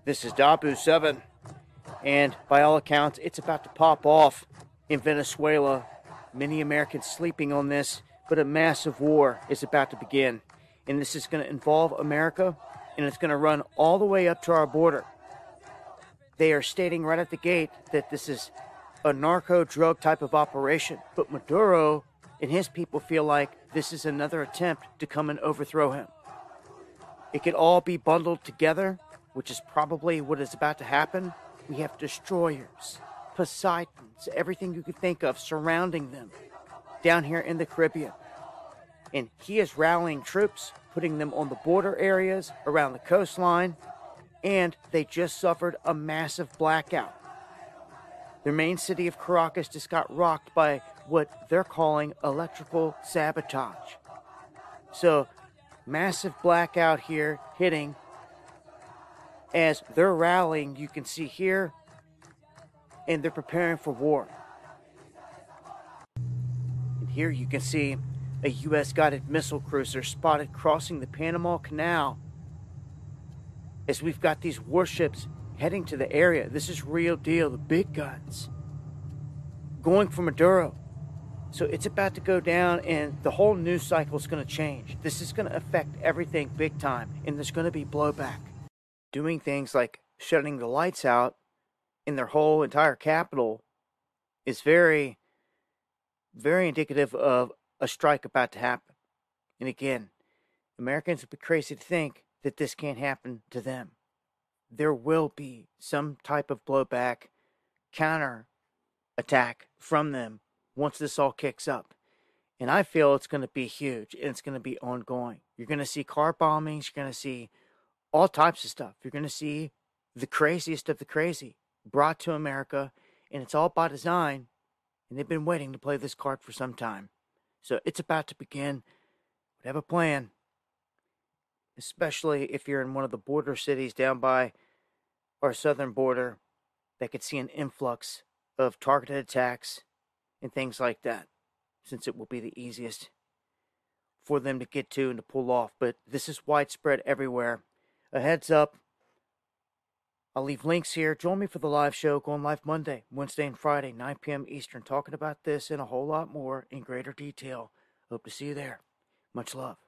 This is Dabu 7, and by all accounts, it's about to pop off in Venezuela. Many Americans sleeping on this, but a massive war is about to begin. And this is going to involve America, and it's going to run all the way up to our border. They are stating right at the gate that this is a narco-drug type of operation, but Maduro and his people feel like this is another attempt to come and overthrow him. It could all be bundled together, which is probably what is about to happen. We have destroyers, Poseidons, everything you could think of surrounding them down here in the Caribbean. And he is rallying troops, putting them on the border areas around the coastline, and they just suffered a massive blackout. Their main city of Caracas just got rocked by what they're calling electrical sabotage. So, massive blackout here hitting. As they're rallying, you can see here, and they're preparing for war. And here you can see a U.S. guided missile cruiser spotted crossing the Panama Canal. As we've got these warships heading to the area, this is real deal, the big guns, going for Maduro. So it's about to go down, and the whole news cycle is going to change. This is going to affect everything big time, and there's going to be blowback. Doing things like shutting the lights out in their whole entire capital is very, very indicative of a strike about to happen. And again, Americans would be crazy to think that this can't happen to them. There will be some type of blowback, counter attack from them once this all kicks up. And I feel it's going to be huge, and it's going to be ongoing. You're going to see car bombings, you're going to see all types of stuff. You're going to see the craziest of the crazy brought to America, and it's all by design, and they've been waiting to play this card for some time. So it's about to begin. But have a plan, especially if you're in one of the border cities down by our southern border that could see an influx of targeted attacks and things like that, since it will be the easiest for them to get to and to pull off. But this is widespread everywhere. A heads up, I'll leave links here. Join me for the live show going live Monday, Wednesday, and Friday, 9 p.m. Eastern, talking about this and a whole lot more in greater detail. Hope to see you there. Much love.